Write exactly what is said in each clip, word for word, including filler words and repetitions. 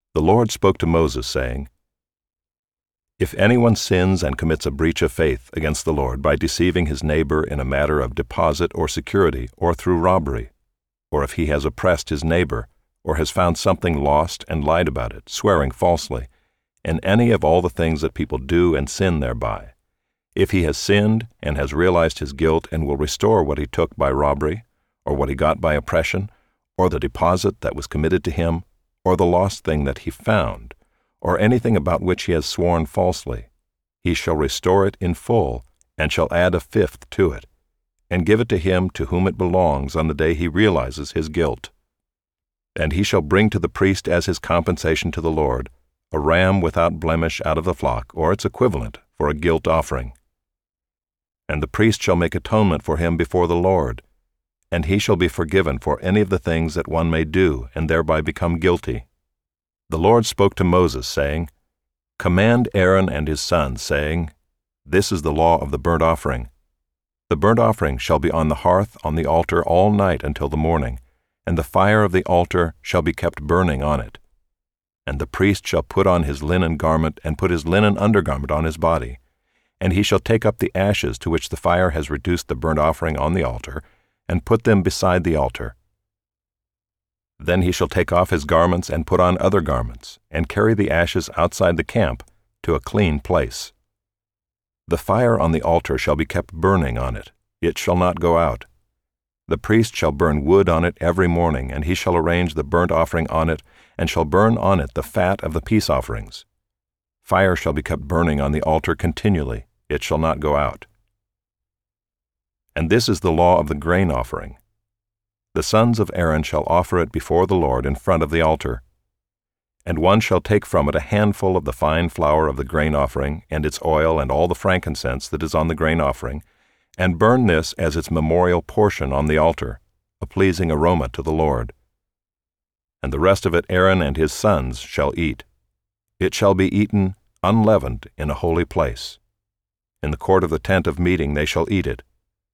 The Lord spoke to Moses, saying, If anyone sins and commits a breach of faith against the Lord by deceiving his neighbor in a matter of deposit or security or through robbery, or if he has oppressed his neighbor, or has found something lost and lied about it, swearing falsely, and any of all the things that people do and sin thereby, if he has sinned and has realized his guilt and will restore what he took by robbery, or what he got by oppression, or the deposit that was committed to him, or the lost thing that he found, or anything about which he has sworn falsely, he shall restore it in full, and shall add a fifth to it, and give it to him to whom it belongs on the day he realizes his guilt. And he shall bring to the priest as his compensation to the Lord a ram without blemish out of the flock, or its equivalent, for a guilt offering. And the priest shall make atonement for him before the Lord, and he shall be forgiven for any of the things that one may do and thereby become guilty. The Lord spoke to Moses, saying, Command Aaron and his sons, saying, This is the law of the burnt offering. The burnt offering shall be on the hearth on the altar all night until the morning, and the fire of the altar shall be kept burning on it. And the priest shall put on his linen garment and put his linen undergarment on his body, and he shall take up the ashes to which the fire has reduced the burnt offering on the altar, and put them beside the altar. Then he shall take off his garments and put on other garments, and carry the ashes outside the camp to a clean place. The fire on the altar shall be kept burning on it, it shall not go out. The priest shall burn wood on it every morning, and he shall arrange the burnt offering on it, and shall burn on it the fat of the peace offerings. Fire shall be kept burning on the altar continually, it shall not go out. And this is the law of the grain offering. The sons of Aaron shall offer it before the Lord in front of the altar. And one shall take from it a handful of the fine flour of the grain offering, and its oil, and all the frankincense that is on the grain offering, and burn this as its memorial portion on the altar, a pleasing aroma to the Lord. And the rest of it Aaron and his sons shall eat. It shall be eaten unleavened in a holy place. In the court of the tent of meeting they shall eat it.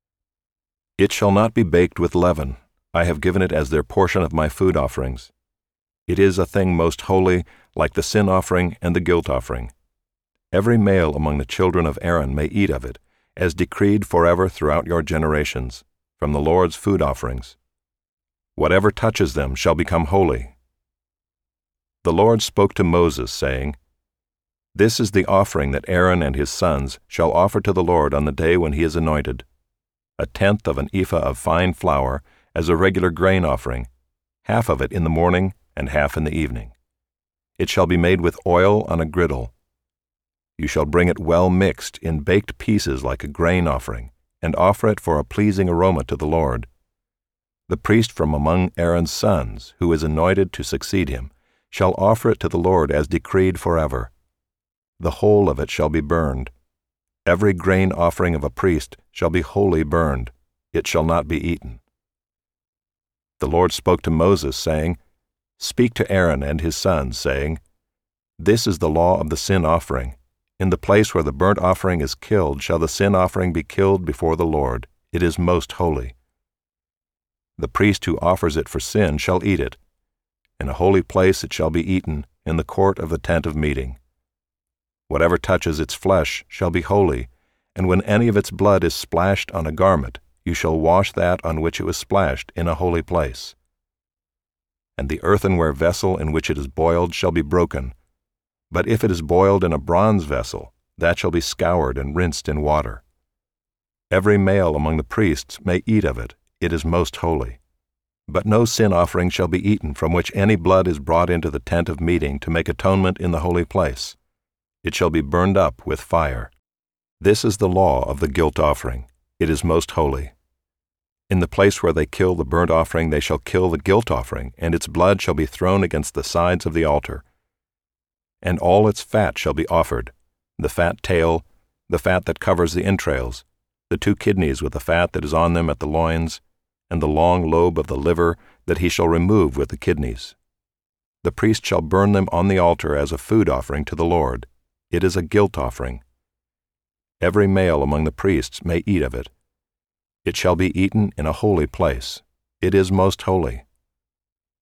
It shall not be baked with leaven. I have given it as their portion of my food offerings. It is a thing most holy, like the sin offering and the guilt offering. Every male among the children of Aaron may eat of it, as decreed forever throughout your generations, from the Lord's food offerings. Whatever touches them shall become holy. The Lord spoke to Moses, saying, This is the offering that Aaron and his sons shall offer to the Lord on the day when he is anointed, a tenth of an ephah of fine flour as a regular grain offering, half of it in the morning and half in the evening. It shall be made with oil on a griddle. You shall bring it well mixed in baked pieces like a grain offering, and offer it for a pleasing aroma to the Lord. The priest from among Aaron's sons, who is anointed to succeed him, shall offer it to the Lord as decreed forever. The whole of it shall be burned. Every grain offering of a priest shall be wholly burned. It shall not be eaten. The Lord spoke to Moses, saying, Speak to Aaron and his sons, saying, This is the law of the sin offering. In the place where the burnt offering is killed shall the sin offering be killed before the Lord. It is most holy. The priest who offers it for sin shall eat it. In a holy place it shall be eaten, in the court of the tent of meeting. Whatever touches its flesh shall be holy, and when any of its blood is splashed on a garment, you shall wash that on which it was splashed in a holy place. And the earthenware vessel in which it is boiled shall be broken. But if it is boiled in a bronze vessel, that shall be scoured and rinsed in water. Every male among the priests may eat of it, it is most holy. But no sin offering shall be eaten from which any blood is brought into the tent of meeting to make atonement in the holy place. It shall be burned up with fire. This is the law of the guilt offering. It is most holy. In the place where they kill the burnt offering they shall kill the guilt offering, and its blood shall be thrown against the sides of the altar. And all its fat shall be offered, the fat tail, the fat that covers the entrails, the two kidneys with the fat that is on them at the loins, and the long lobe of the liver that he shall remove with the kidneys. The priest shall burn them on the altar as a food offering to the Lord. It is a guilt offering. Every male among the priests may eat of it. It shall be eaten in a holy place. It is most holy.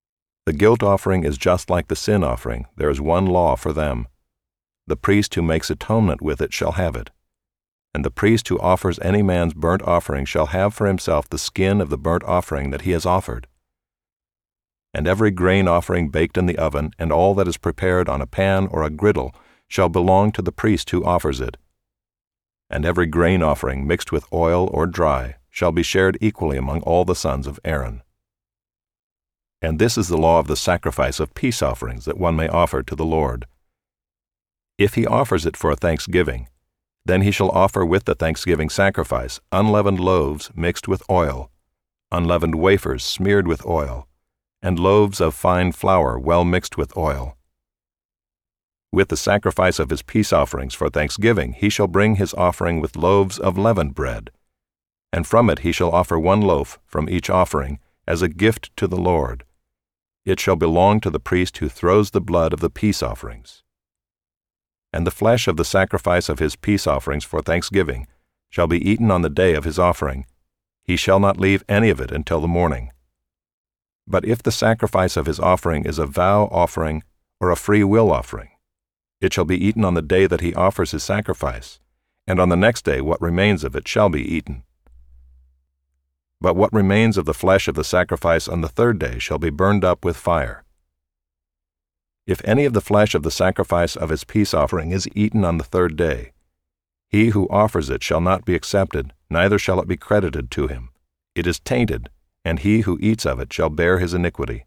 The guilt offering is just like the sin offering. There is one law for them. The priest who makes atonement with it shall have it. And the priest who offers any man's burnt offering shall have for himself the skin of the burnt offering that he has offered. And every grain offering baked in the oven, and all that is prepared on a pan or a griddle, shall belong to the priest who offers it. And every grain offering mixed with oil or dry shall be shared equally among all the sons of Aaron. And this is the law of the sacrifice of peace offerings that one may offer to the Lord. If he offers it for a thanksgiving, then he shall offer with the thanksgiving sacrifice unleavened loaves mixed with oil, unleavened wafers smeared with oil, and loaves of fine flour well mixed with oil. With the sacrifice of his peace offerings for thanksgiving he shall bring his offering with loaves of leavened bread, and from it he shall offer one loaf from each offering as a gift to the Lord. It shall belong to the priest who throws the blood of the peace offerings. And the flesh of the sacrifice of his peace offerings for thanksgiving shall be eaten on the day of his offering. He shall not leave any of it until the morning. But if the sacrifice of his offering is a vow offering or a free will offering, it shall be eaten on the day that he offers his sacrifice, and on the next day what remains of it shall be eaten. But what remains of the flesh of the sacrifice on the third day shall be burned up with fire. If any of the flesh of the sacrifice of his peace offering is eaten on the third day, he who offers it shall not be accepted, neither shall it be credited to him. It is tainted, and he who eats of it shall bear his iniquity.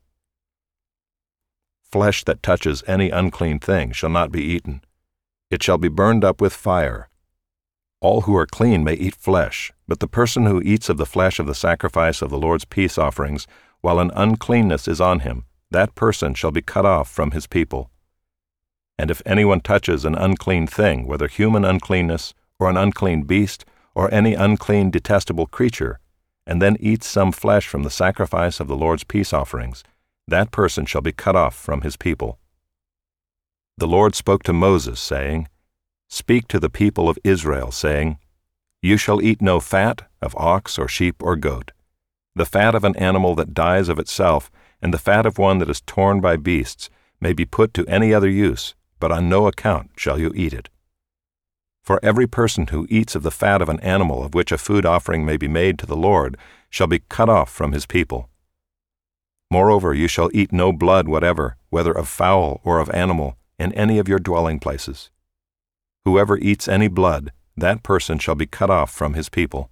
Flesh that touches any unclean thing shall not be eaten. It shall be burned up with fire. All who are clean may eat flesh, but the person who eats of the flesh of the sacrifice of the Lord's peace offerings, while an uncleanness is on him, that person shall be cut off from his people. And if anyone touches an unclean thing, whether human uncleanness, or an unclean beast, or any unclean detestable creature, and then eats some flesh from the sacrifice of the Lord's peace offerings, that person shall be cut off from his people. The Lord spoke to Moses, saying, Speak to the people of Israel, saying, You shall eat no fat of ox or sheep or goat. The fat of an animal that dies of itself, and the fat of one that is torn by beasts, may be put to any other use, but on no account shall you eat it. For every person who eats of the fat of an animal of which a food offering may be made to the Lord shall be cut off from his people. Moreover, you shall eat no blood whatever, whether of fowl or of animal, in any of your dwelling places. Whoever eats any blood, that person shall be cut off from his people.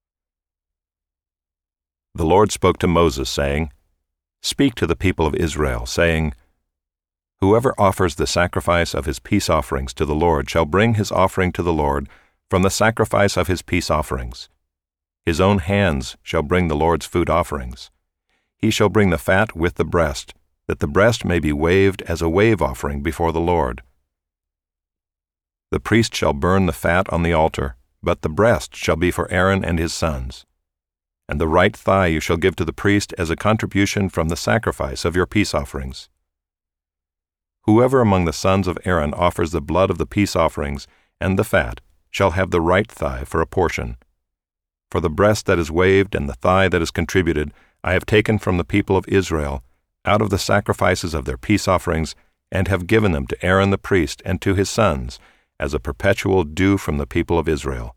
The Lord spoke to Moses, saying, Speak to the people of Israel, saying, Whoever offers the sacrifice of his peace offerings to the Lord shall bring his offering to the Lord from the sacrifice of his peace offerings. His own hands shall bring the Lord's food offerings. He shall bring the fat with the breast, that the breast may be waved as a wave offering before the Lord. The priest shall burn the fat on the altar, but the breast shall be for Aaron and his sons. And the right thigh you shall give to the priest as a contribution from the sacrifice of your peace offerings. Whoever among the sons of Aaron offers the blood of the peace offerings and the fat shall have the right thigh for a portion. For the breast that is waved and the thigh that is contributed I have taken from the people of Israel out of the sacrifices of their peace offerings, and have given them to Aaron the priest and to his sons, as a perpetual due from the people of Israel.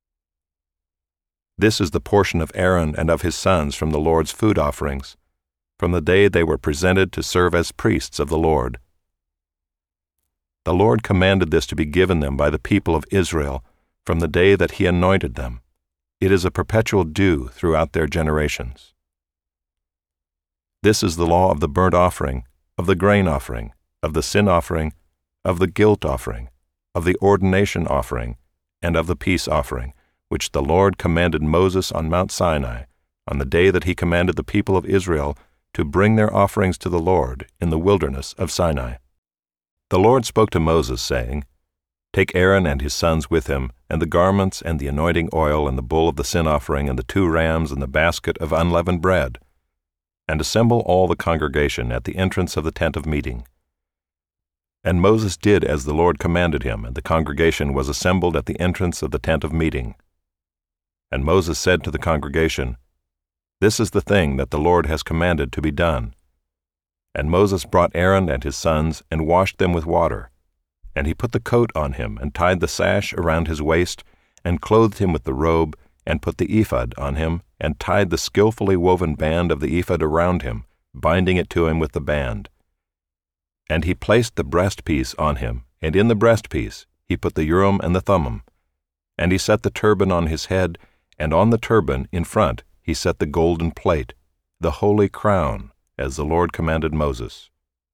This is the portion of Aaron and of his sons from the Lord's food offerings, from the day they were presented to serve as priests of the Lord. The Lord commanded this to be given them by the people of Israel from the day that he anointed them. It is a perpetual due throughout their generations. This is the law of the burnt offering, of the grain offering, of the sin offering, of the guilt offering, of the ordination offering, and of the peace offering, which the Lord commanded Moses on Mount Sinai, on the day that he commanded the people of Israel to bring their offerings to the Lord in the wilderness of Sinai. The Lord spoke to Moses, saying, Take Aaron and his sons with him, and the garments, and the anointing oil, and the bull of the sin offering, and the two rams, and the basket of unleavened bread, and assemble all the congregation at the entrance of the tent of meeting. And Moses did as the Lord commanded him, and the congregation was assembled at the entrance of the tent of meeting. And Moses said to the congregation, This is the thing that the Lord has commanded to be done. And Moses brought Aaron and his sons and washed them with water. And he put the coat on him, and tied the sash around his waist, and clothed him with the robe, and put the ephod on him, and tied the skillfully woven band of the ephod around him, binding it to him with the band. And he placed the breastpiece on him, and in the breastpiece he put the Urim and the Thummim. And he set the turban on his head, and on the turban in front he set the golden plate, the holy crown, as the Lord commanded Moses.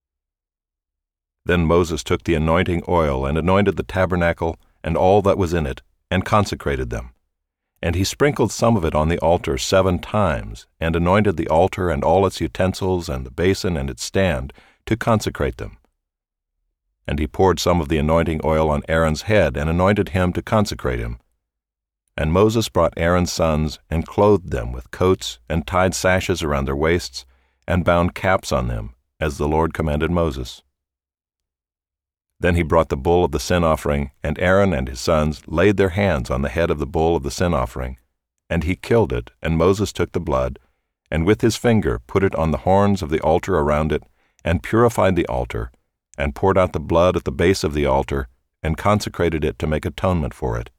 Then Moses took the anointing oil and anointed the tabernacle and all that was in it, and consecrated them. And he sprinkled some of it on the altar seven times, and anointed the altar and all its utensils and the basin and its stand, to consecrate them. And he poured some of the anointing oil on Aaron's head, and anointed him to consecrate him. And Moses brought Aaron's sons, and clothed them with coats, and tied sashes around their waists, and bound caps on them, as the Lord commanded Moses. Then he brought the bull of the sin offering, and Aaron and his sons laid their hands on the head of the bull of the sin offering. And he killed it, and Moses took the blood, and with his finger put it on the horns of the altar around it, and purified the altar, and poured out the blood at the base of the altar, and consecrated it to make atonement for it.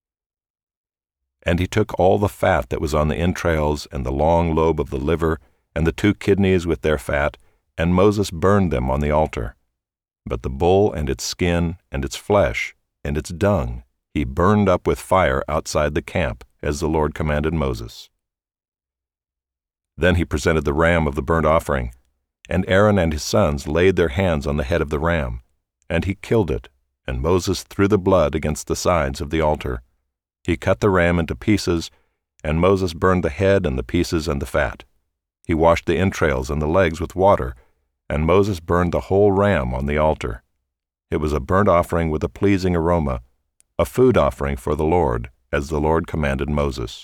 And he took all the fat that was on the entrails, and the long lobe of the liver, and the two kidneys with their fat, and Moses burned them on the altar. But the bull and its skin, and its flesh, and its dung, he burned up with fire outside the camp, as the Lord commanded Moses. Then he presented the ram of the burnt offering, and Aaron and his sons laid their hands on the head of the ram, and he killed it, and Moses threw the blood against the sides of the altar. He cut the ram into pieces, and Moses burned the head and the pieces and the fat. He washed the entrails and the legs with water, and Moses burned the whole ram on the altar. It was a burnt offering with a pleasing aroma, a food offering for the Lord, as the Lord commanded Moses.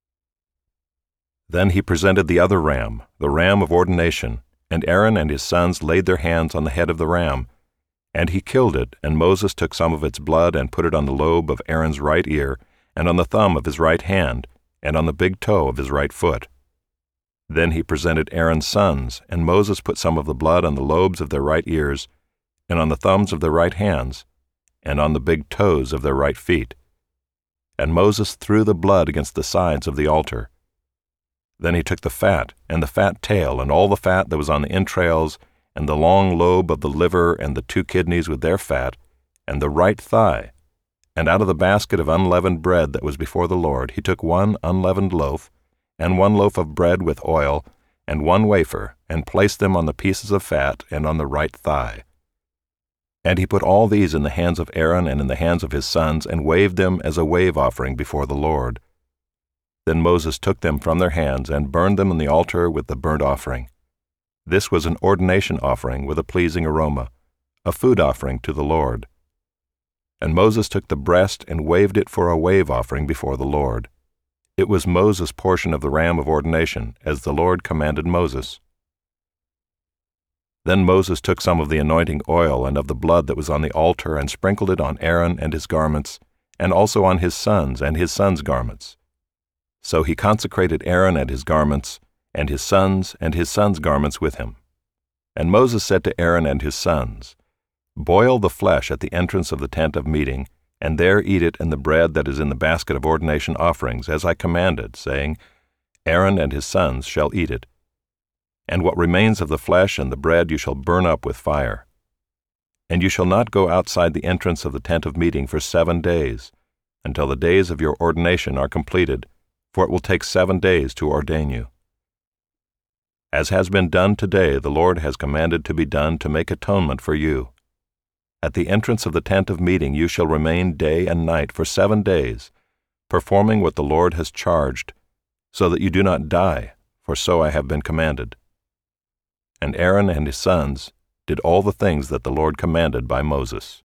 Then he presented the other ram, the ram of ordination, and Aaron and his sons laid their hands on the head of the ram. And he killed it, and Moses took some of its blood and put it on the lobe of Aaron's right ear, and on the thumb of his right hand, and on the big toe of his right foot. Then he presented Aaron's sons, and Moses put some of the blood on the lobes of their right ears, and on the thumbs of their right hands, and on the big toes of their right feet. And Moses threw the blood against the sides of the altar. Then he took the fat, and the fat tail, and all the fat that was on the entrails, and the long lobe of the liver, and the two kidneys with their fat, and the right thigh. And out of the basket of unleavened bread that was before the Lord he took one unleavened loaf, and one loaf of bread with oil, and one wafer, and placed them on the pieces of fat and on the right thigh. And he put all these in the hands of Aaron and in the hands of his sons, and waved them as a wave offering before the Lord. Then Moses took them from their hands, and burned them on the altar with the burnt offering. This was an ordination offering with a pleasing aroma, a food offering to the Lord. And Moses took the breast and waved it for a wave offering before the Lord. It was Moses' portion of the ram of ordination, as the Lord commanded Moses. Then Moses took some of the anointing oil and of the blood that was on the altar, and sprinkled it on Aaron and his garments, and also on his sons and his sons' garments. So he consecrated Aaron and his garments, and his sons and his sons' garments with him. And Moses said to Aaron and his sons, Boil the flesh at the entrance of the tent of meeting, and there eat it in the bread that is in the basket of ordination offerings, as I commanded, saying, Aaron and his sons shall eat it. And what remains of the flesh and the bread you shall burn up with fire. And you shall not go outside the entrance of the tent of meeting for seven days, until the days of your ordination are completed, for it will take seven days to ordain you. As has been done today, the Lord has commanded to be done to make atonement for you. At the entrance of the tent of meeting you shall remain day and night for seven days, performing what the Lord has charged, so that you do not die, for so I have been commanded. And Aaron and his sons did all the things that the Lord commanded by Moses.